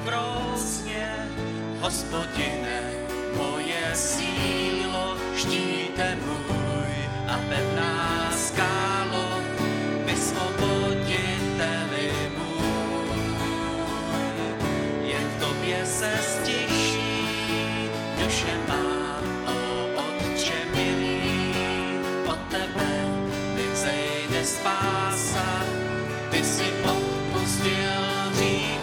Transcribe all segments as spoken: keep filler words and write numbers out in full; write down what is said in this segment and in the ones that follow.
vroucně, Hospodine, moje sílo, štíte můj a pevná skálo, vysvoboditeli můj. Jen k tobě se stiší duše má, o Otče milý, od tebe mi vzejde spása, ty si odpustil hřích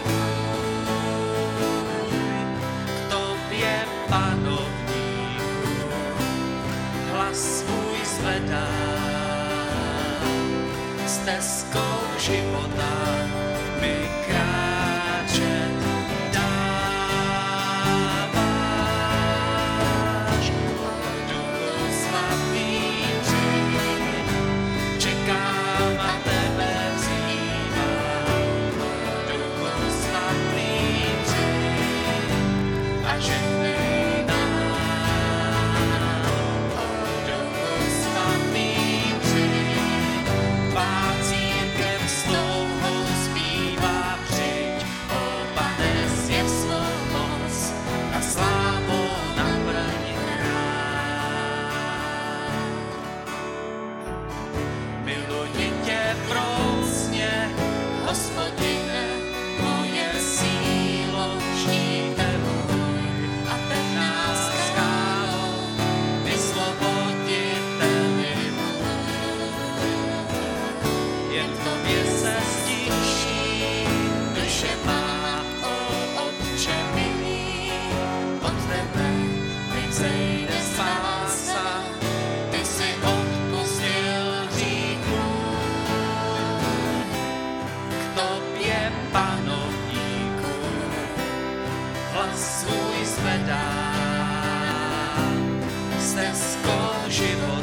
můj. K tobě, Panovníku, hlas svůj zvedám, stezkou života mi kráčet dáváš. Duchu svatý, přijď, čekám a tebe vzývám. Duchu svatý, přijď a žehnej nám. Duchu svatý, přijď, tvá církev s touhou zpívá, přijď, o Pane, zjev svou moc a slávou naplň chrám. Miluji tě vroucně, Hospodine, moje sílo, štíte můj a pevná skálo, vysvoboditeli můj. Jen k tobě se stiší duše má, o Otče milý, od tebe mi vzejde spása, ty si odpustil hřích můj. K tobě, Panovníku, hlas svůj zvedám, stezkou života